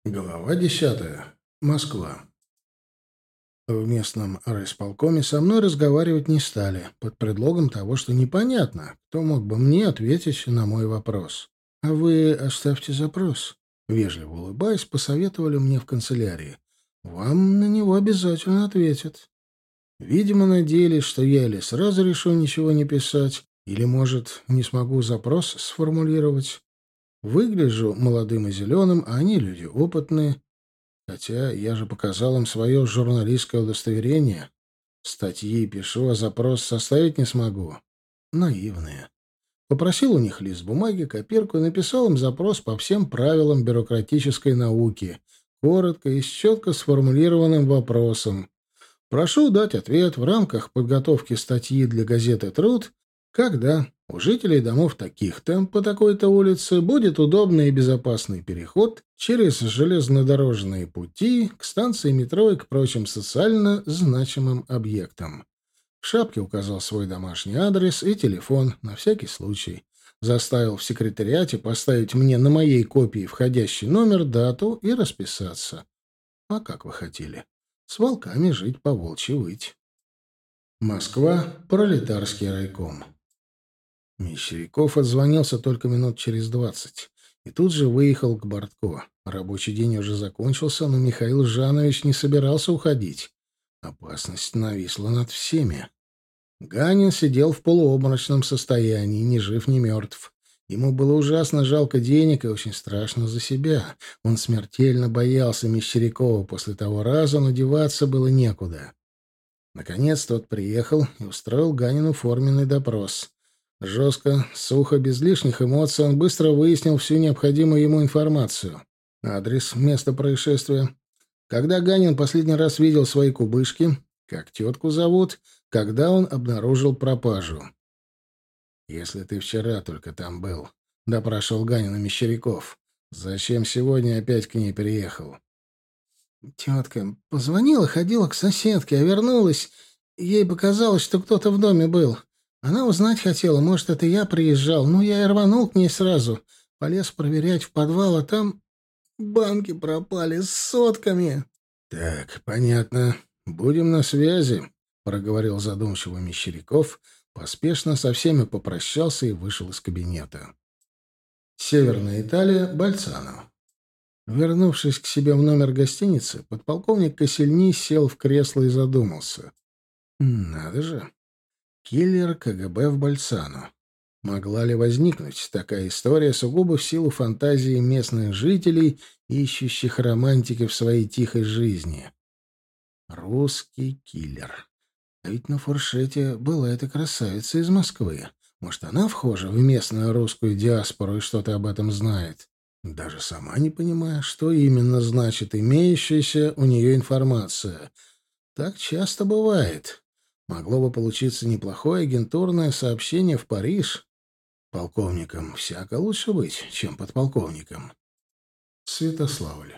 Глава 10. Москва. В местном райисполкоме со мной разговаривать не стали, под предлогом того, что непонятно, кто мог бы мне ответить на мой вопрос. «А вы оставьте запрос», — вежливо улыбаясь, посоветовали мне в канцелярии. «Вам на него обязательно ответят». Видимо, надеялись, что я или сразу решу ничего не писать, или, может, не смогу запрос сформулировать. Выгляжу молодым и зеленым, а они люди опытные. Хотя я же показал им свое журналистское удостоверение. Статьи пишу, а запрос составить не смогу. Наивные. Попросил у них лист бумаги, копирку и написал им запрос по всем правилам бюрократической науки, коротко и с четко сформулированным вопросом. Прошу дать ответ в рамках подготовки статьи для газеты «Труд», когда у жителей домов таких-то по такой-то улице будет удобный и безопасный переход через железнодорожные пути к станции метро и к прочим социально значимым объектам. В шапке указал свой домашний адрес и телефон на всякий случай. Заставил в секретариате поставить мне на моей копии входящий номер, дату и расписаться. А как вы хотели? С волками жить, по волчьи выть. Москва, пролетарский райком. Мещеряков отзвонился только минут через 20 и тут же выехал к Бортко. Рабочий день уже закончился, но Михаил Жанович не собирался уходить. Опасность нависла над всеми. Ганин сидел в полуобморочном состоянии, ни жив, ни мертв. Ему было ужасно жалко денег и очень страшно за себя. Он смертельно боялся Мещерякова после того раза, но деваться было некуда. Наконец тот приехал и устроил Ганину форменный допрос. Жестко, сухо, без лишних эмоций он быстро выяснил всю необходимую ему информацию. Адрес, место происшествия. Когда Ганин последний раз видел свои кубышки, как тетку зовут, когда он обнаружил пропажу. «Если ты вчера только там был», — допрашивал Ганина Мещеряков, — «зачем сегодня опять к ней приехал?» «Тетка позвонила, ходила к соседке, а вернулась. Ей показалось, что кто-то в доме был. Она узнать хотела, может, это я приезжал. Ну, я и рванул к ней сразу. Полез проверять в подвал, а там банки пропали с сотками». «Так, понятно. Будем на связи», — проговорил задумчиво Мещеряков, поспешно со всеми попрощался и вышел из кабинета. Северная Италия, Больцано. Вернувшись к себе в номер гостиницы, подполковник Косельни сел в кресло и задумался. Надо же. Киллер КГБ в Больцано. Могла ли возникнуть такая история сугубо в силу фантазии местных жителей, ищущих романтики в своей тихой жизни? Русский киллер. А ведь на фуршете была эта красавица из Москвы. Может, она вхожа в местную русскую диаспору и что-то об этом знает? Даже сама не понимая, что именно значит имеющаяся у нее информация. Так часто бывает. Могло бы получиться неплохое агентурное сообщение в Париж. Полковником всяко лучше быть, чем подполковником. Святославль.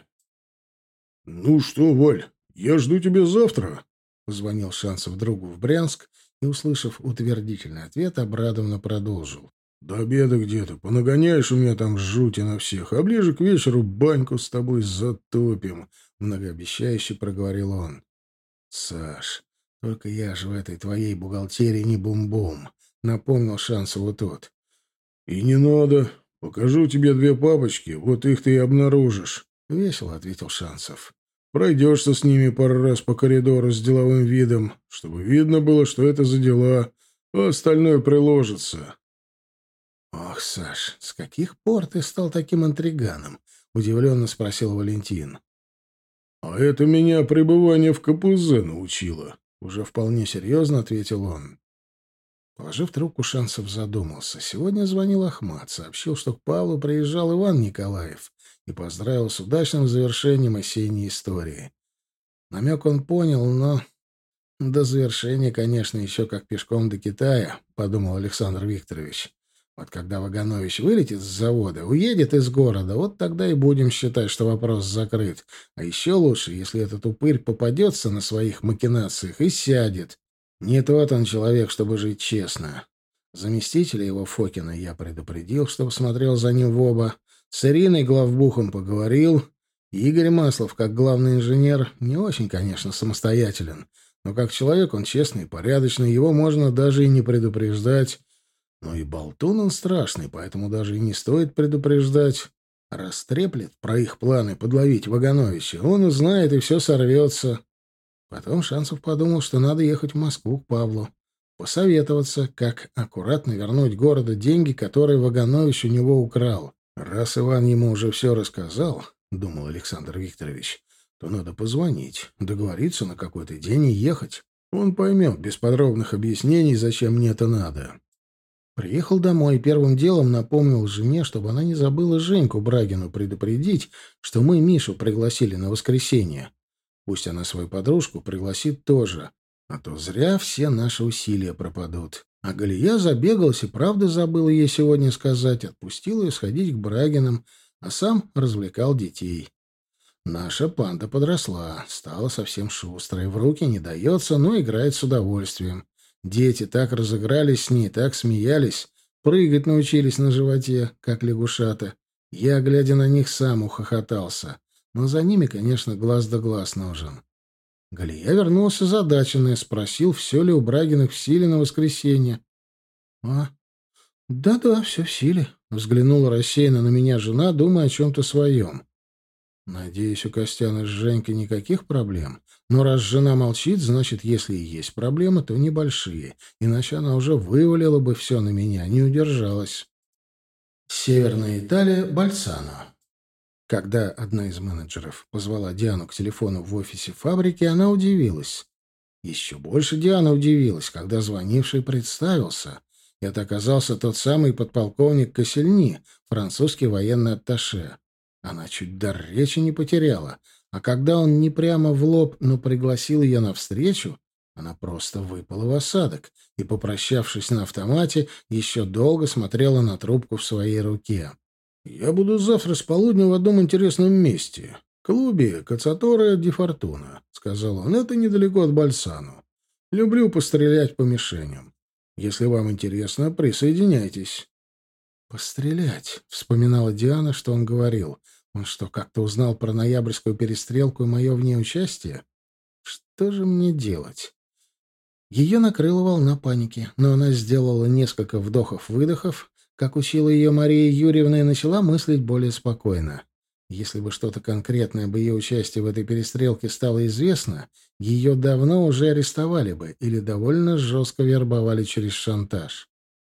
«Ну что, Валь, я жду тебя завтра», — позвонил Шансов другу в Брянск и, услышав утвердительный ответ, обрадованно продолжил. «До обеда где-то. Понагоняешь у меня там жути на всех, а ближе к вечеру баньку с тобой затопим», — многообещающе проговорил он. «Саш, только я же в этой твоей бухгалтерии не бум-бум», — напомнил Шансову тот. «И не надо. Покажу тебе две папочки, вот их ты и обнаружишь», — весело ответил Шансов. «Пройдешься с ними пару раз по коридору с деловым видом, чтобы видно было, что это за дела, а остальное приложится». «Ох, Саш, с каких пор ты стал таким интриганом?» — удивленно спросил Валентин. «А это меня пребывание в КПЗ научило», — уже вполне серьезно ответил он. Положив трубку, Шансов задумался. Сегодня звонил Ахмат, сообщил, что к Павлу приезжал Иван Николаев и поздравил с удачным завершением осенней истории. Намек он понял, но до завершения, конечно, еще как пешком до Китая, — подумал Александр Викторович. Вот когда Ваганович вылетит с завода, уедет из города, вот тогда и будем считать, что вопрос закрыт. А еще лучше, если этот упырь попадется на своих махинациях и сядет. Не тот он человек, чтобы жить честно. Заместителя его Фокина я предупредил, чтобы смотрел за ним в оба. С Ириной главбухом поговорил. Игорь Маслов, как главный инженер, не очень, конечно, самостоятелен, но как человек он честный и порядочный, его можно даже и не предупреждать. Но и болтун он страшный, поэтому даже и не стоит предупреждать. Растреплет про их планы подловить Вагановича, он узнает, и все сорвется. Потом Шанцев подумал, что надо ехать в Москву к Павлу, посоветоваться, как аккуратно вернуть городу деньги, которые Ваганович у него украл. Раз Иван ему уже все рассказал, — думал Александр Викторович, — то надо позвонить, договориться на какой-то день и ехать. Он поймет без подробных объяснений, зачем мне это надо. Приехал домой и первым делом напомнил жене, чтобы она не забыла Женьку Брагину предупредить, что мы Мишу пригласили на воскресенье. Пусть она свою подружку пригласит тоже, а то зря все наши усилия пропадут. А Галия забегалась и правда забыла ей сегодня сказать, отпустила ее сходить к Брагиным, а сам развлекал детей. Наша панда подросла, стала совсем шустрой, в руки не дается, но играет с удовольствием. Дети так разыгрались с ней, так смеялись, прыгать научились на животе, как лягушата. Я, глядя на них, сам ухохотался. Но за ними, конечно, глаз да глаз нужен. Галия вернулся озадаченный, спросил, все ли у Брагиных в силе на воскресенье. — А, да-да, все в силе. Взглянула рассеянно на меня жена, думая о чем-то своем. Надеюсь, у Костяна с Женькой никаких проблем. Но раз жена молчит, значит, если и есть проблемы, то небольшие. Иначе она уже вывалила бы все на меня, не удержалась. Северная Италия, Больцано. Когда одна из менеджеров позвала Диану к телефону в офисе фабрики, она удивилась. Еще больше Диана удивилась, когда звонивший представился. Это оказался тот самый подполковник Косельни, французский военный атташе. Она чуть дар речи не потеряла, а когда он не прямо в лоб, но пригласил ее навстречу, она просто выпала в осадок и, попрощавшись на автомате, еще долго смотрела на трубку в своей руке. «Я буду завтра с полудня в одном интересном месте. Клубе Кацаторе ди Фортуна», — сказал он. «Это недалеко от Больцано. Люблю пострелять по мишеням. Если вам интересно, присоединяйтесь». «Пострелять», — вспоминала Диана, что он говорил. «Он что, как-то узнал про ноябрьскую перестрелку и мое в ней участие? Что же мне делать?» Ее накрыла волна паники, но она сделала несколько вдохов-выдохов, как учила ее Мария Юрьевна, и начала мыслить более спокойно. Если бы что-то конкретное об ее участии в этой перестрелке стало известно, ее давно уже арестовали бы или довольно жестко вербовали через шантаж.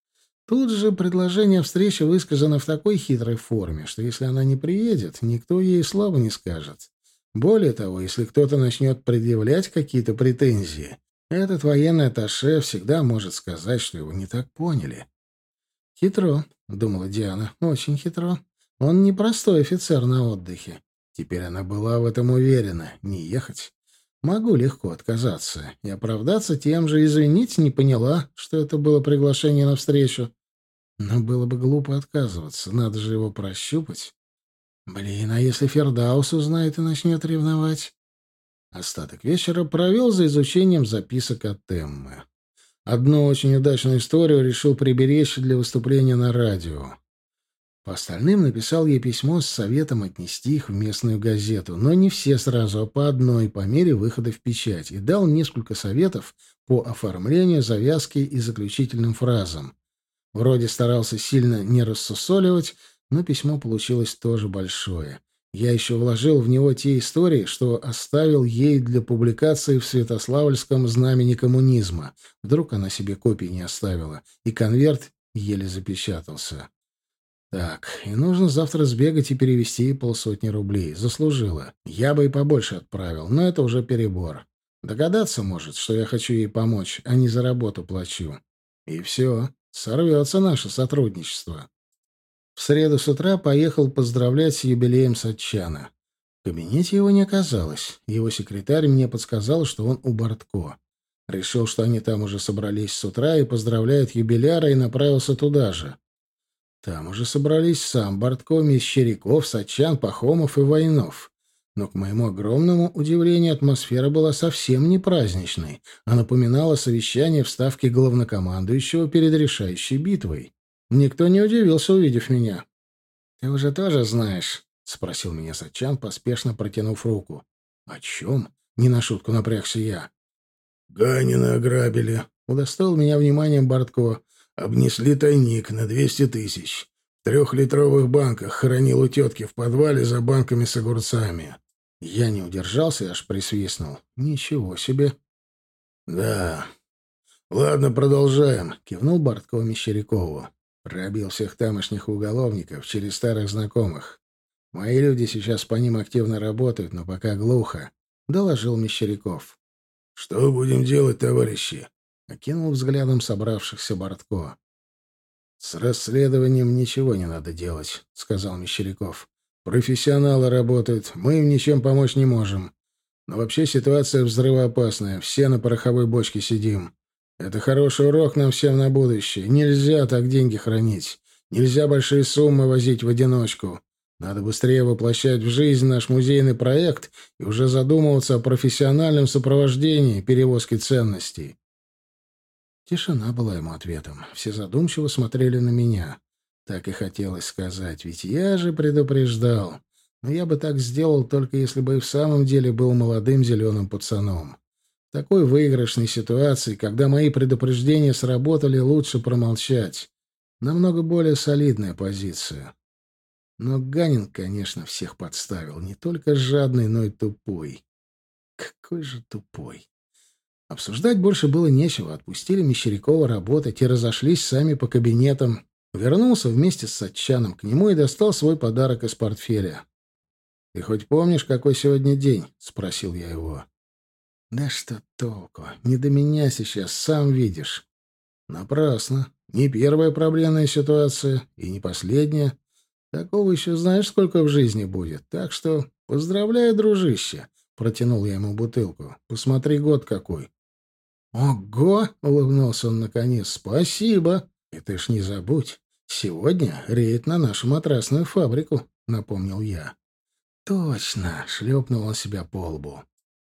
Тут же предложение встречи высказано в такой хитрой форме, что если она не приедет, никто ей слова не скажет. Более того, если кто-то начнет предъявлять какие-то претензии, этот военный атташе всегда может сказать, что его не так поняли. «Хитро», — думала Диана, — «очень хитро. Он не простой офицер на отдыхе». Теперь она была в этом уверена. Не ехать. Могу легко отказаться и оправдаться тем же. Извините, не поняла, что это было приглашение на встречу. Но было бы глупо отказываться. Надо же его прощупать. Блин, а если Фердаус узнает и начнет ревновать? Остаток вечера провел за изучением записок от Эммы. Одну очень удачную историю решил приберечь для выступления на радио. По остальным написал ей письмо с советом отнести их в местную газету, но не все сразу, а по одной, по мере выхода в печать, и дал несколько советов по оформлению, завязке и заключительным фразам. Вроде старался сильно не рассусоливать, но письмо получилось тоже большое. Я еще вложил в него те истории, что оставил ей для публикации в Святославльском знамени коммунизма. Вдруг она себе копии не оставила, и конверт еле запечатался. Так, и нужно завтра сбегать и перевести ей 500 рублей. Заслужила. Я бы и побольше отправил, но это уже перебор. Догадаться может, что я хочу ей помочь, а не за работу плачу. И все, сорвется наше сотрудничество. В среду с утра поехал поздравлять с юбилеем Сатчана. В кабинете его не оказалось. Его секретарь мне подсказал, что он у Бортко. Решил, что они там уже собрались с утра и поздравляют юбиляра, и направился туда же. Там уже собрались сам Бортко, Мещеряков, Сатчан, Пахомов и Войнов. Но, к моему огромному удивлению, атмосфера была совсем не праздничной, а напоминала совещание в ставке главнокомандующего перед решающей битвой. Никто не удивился, увидев меня. — Ты уже тоже знаешь, — спросил меня Сатчан, поспешно протянув руку. «О чем?» — не на шутку напрягся я. «Ганина ограбили», — удостоил меня вниманием Бортко. «Обнесли тайник на 200 тысяч. В 3-литровых банках хранил у тетки в подвале за банками с огурцами». Я не удержался и аж присвистнул. «Ничего себе!» «Да. Ладно, продолжаем», — кивнул Бортко Мещерякову. «Пробил всех тамошних уголовников через старых знакомых. Мои люди сейчас по ним активно работают, но пока глухо», — доложил Мещеряков. «Что будем делать, товарищи?» — окинул взглядом собравшихся Бортко. «С расследованием ничего не надо делать», — сказал Мещеряков. «Профессионалы работают, мы им ничем помочь не можем. Но вообще ситуация взрывоопасная, все на пороховой бочке сидим. Это хороший урок нам всем на будущее. Нельзя так деньги хранить. Нельзя большие суммы возить в одиночку. Надо быстрее воплощать в жизнь наш музейный проект и уже задумываться о профессиональном сопровождении перевозки ценностей». Тишина была ему ответом. Все задумчиво смотрели на меня. Так и хотелось сказать, ведь я же предупреждал. Но я бы так сделал, только если бы и в самом деле был молодым зеленым пацаном. В такой выигрышной ситуации, когда мои предупреждения сработали, лучше промолчать. Намного более солидная позиция. Но Ганин, конечно, всех подставил. Не только жадный, но и тупой. Какой же тупой. Обсуждать больше было нечего. Отпустили Мещерякова работать и разошлись сами по кабинетам. Вернулся вместе с Сатчаном к нему и достал свой подарок из портфеля. «Ты хоть помнишь, какой сегодня день?» — спросил я его. «Да что толку? Не до меня сейчас, сам видишь». «Напрасно. Не первая проблемная ситуация и не последняя. Такого еще знаешь, сколько в жизни будет. Так что поздравляю, дружище», — протянул я ему бутылку. «Посмотри, год какой». «Ого!» — улыбнулся он наконец. «Спасибо! И ты ж не забудь, сегодня рейд на нашу матрасную фабрику», — напомнил я. «Точно!» — шлепнул он себя по лбу.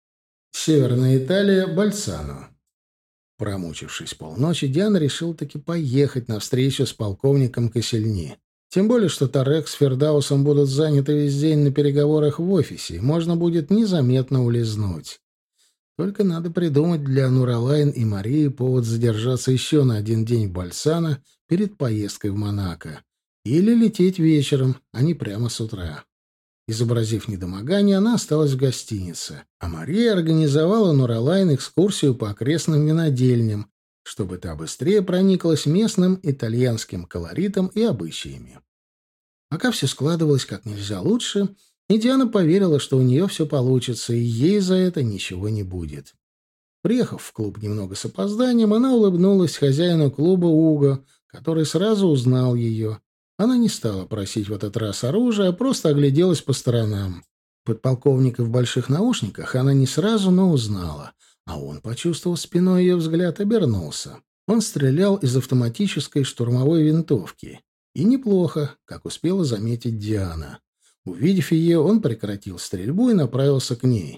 Северная Италия, Больцано. Промучившись полночи, Диана решил таки поехать на встречу с полковником Косельни. Тем более, что Тарек с Фердаусом будут заняты весь день на переговорах в офисе, и можно будет незаметно улизнуть. Только надо придумать для Нуралайн и Марии повод задержаться еще на один день в Больцано перед поездкой в Монако. Или лететь вечером, а не прямо с утра. Изобразив недомогание, она осталась в гостинице, а Мария организовала Нуралайн экскурсию по окрестным винодельням, чтобы та быстрее прониклась местным итальянским колоритом и обычаями. Пока все складывалось как нельзя лучше, и Диана поверила, что у нее все получится, и ей за это ничего не будет. Приехав в клуб немного с опозданием, она улыбнулась хозяину клуба Уго, который сразу узнал ее. Она не стала просить в этот раз оружия, а просто огляделась по сторонам. Подполковника в больших наушниках она не сразу, но узнала, а он, почувствовав спиной ее взгляд, обернулся. Он стрелял из автоматической штурмовой винтовки. И неплохо, как успела заметить Диана. Увидев ее, он прекратил стрельбу и направился к ней.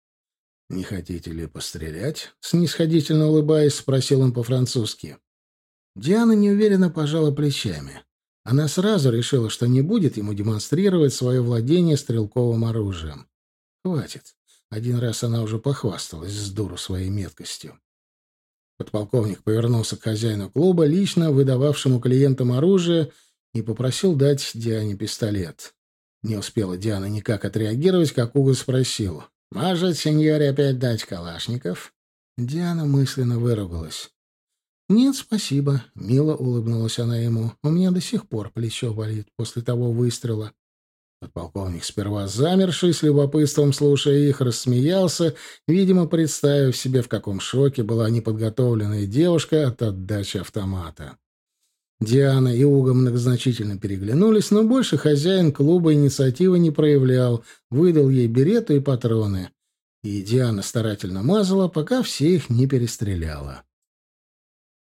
«Не хотите ли пострелять?» — снисходительно улыбаясь, спросил он по-французски. Диана неуверенно пожала плечами. Она сразу решила, что не будет ему демонстрировать свое владение стрелковым оружием. Хватит. Один раз она уже похвасталась с дуру своей меткостью. Подполковник повернулся к хозяину клуба, лично выдававшему клиентам оружие, и попросил дать Диане пистолет. Не успела Диана никак отреагировать, как Уго спросил: «Может, сеньоре опять дать калашников?» Диана мысленно выругалась. «Нет, спасибо», — мило улыбнулась она ему. «У меня до сих пор плечо болит после того выстрела». Подполковник, сперва замерший, с любопытством слушая их, рассмеялся, видимо, представив себе, в каком шоке была неподготовленная девушка от отдачи автомата. Диана и Уго многозначительно переглянулись, но больше хозяин клуба инициативы не проявлял, выдал ей берету и патроны. И Диана старательно мазала, пока все их не перестреляла.